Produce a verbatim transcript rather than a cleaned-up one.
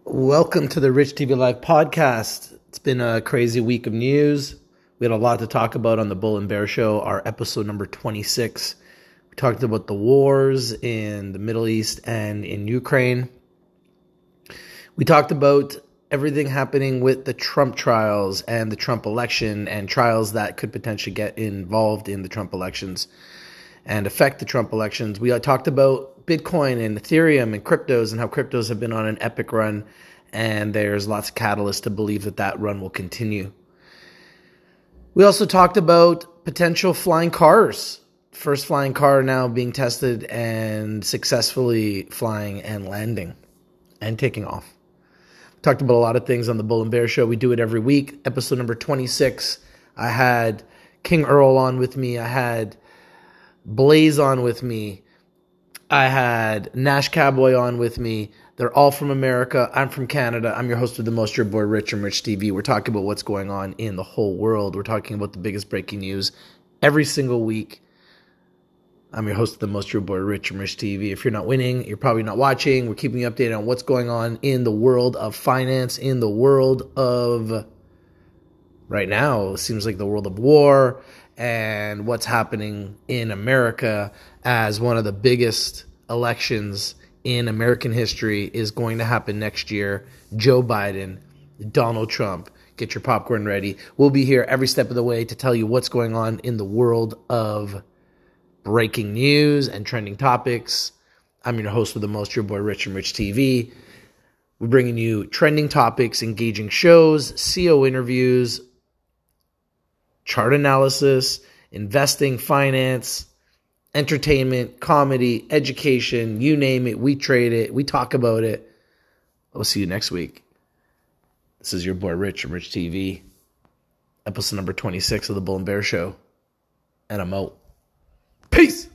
Welcome to the Rich T V Live podcast. It's been a crazy week of news. We had a lot to talk about on the Bull and Bear Show, our episode number twenty-six. We talked about the wars in the Middle East and in Ukraine. We talked about everything happening with the Trump trials and the Trump election and trials that could potentially get involved in the Trump elections and affect the Trump elections. We talked about Bitcoin and Ethereum and cryptos and how cryptos have been on an epic run, and there's lots of catalysts to believe that that run will continue. We also talked about potential flying cars. First flying car now being tested and successfully flying and landing and taking off. Talked about a lot of things on the Bull and Bear Show. We do it every week. Episode number twenty-six. I had King Earl on with me. I had Blaze on with me. I had Nash Cowboy on with me. They're all from America. I'm from Canada. I'm your host of the most, your boy Rich from Rich T V. We're talking about what's going on in the whole world. We're talking about the biggest breaking news every single week. I'm your host of the most, your boy Rich from Rich T V. If you're not winning, you're probably not watching. We're keeping you updated on what's going on in the world of finance, in the world of, right now, it seems like the world of war, and what's happening in America as one of the biggest elections in American history is going to happen next year. Joe Biden, Donald Trump. Get your popcorn ready. We'll be here every step of the way to tell you what's going on in the world of breaking news and trending topics. I'm your host with the most, your boy Rich from Rich T V. We're bringing you trending topics, engaging shows, C E O interviews, chart analysis, investing, finance, entertainment, comedy, education, you name it. We trade it. We talk about it. We'll see you next week. This is your boy Rich from Rich T V, episode number twenty-six of the Bull and Bear Show. And I'm out. Peace.